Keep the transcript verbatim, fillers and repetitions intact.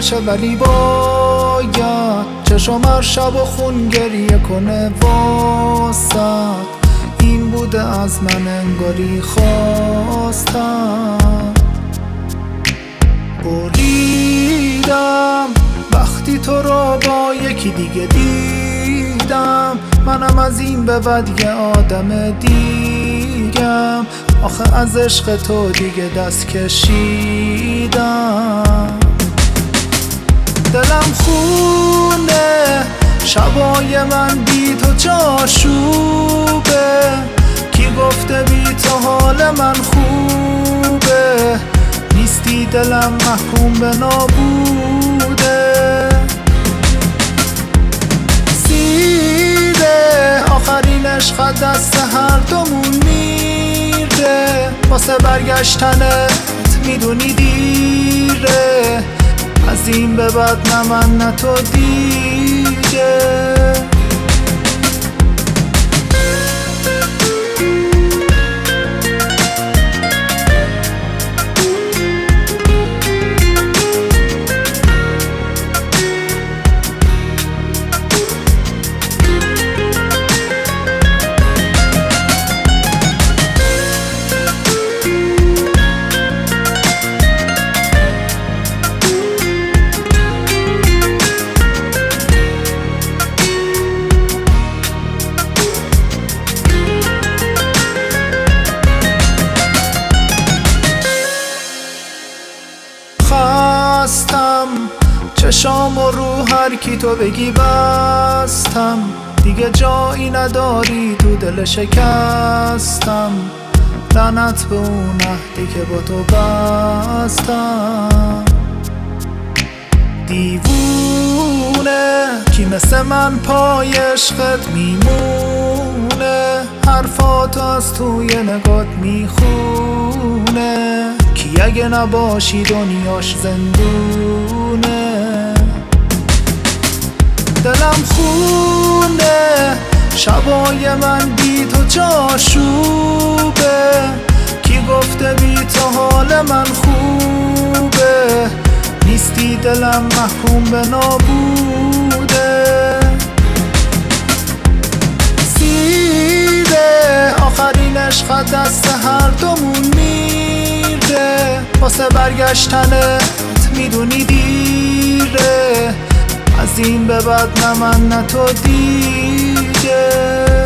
نشه ولی باید چشم هر شب و خون گریه کنه واسد. این بوده از من انگاری خواستم. بریدم وقتی تو رو با یکی دیگه دیدم. منم از این به بعد یه آدم دیگم. آخه از عشق تو دیگه دست کشیدم. دلم خونه شبای من بی تو چاشوبه. کی گفته بی تو حال من خوبه؟ نیستی دلم محکوم به نابوده. سیره آخرین عشق دست هر دومون میره. واسه برگشتنت میدونی دیره. از این به بعد نه من نه تو دیگه. خستم چشام و رو هر کی تو بگی بستم. دیگه جایی نداری تو دل شکستم. لعنت به اون عهدی که با تو بستم. دیوونه کی مثل من پای عشقت میمونه. حرفاتو از توی نگات میخونه. کی اگه نباشی دنیاش زندونه. دلم خونه شبای من بی تو چاشوبه. کی گفته بی تو حال من خوبه؟ نیستی دلم محکوم به نابوده. سیره آخرین عشق دست هر دومون میره. واسه برگشتنت میدونی دیره. از این به بعد نه من نه تو دیگه.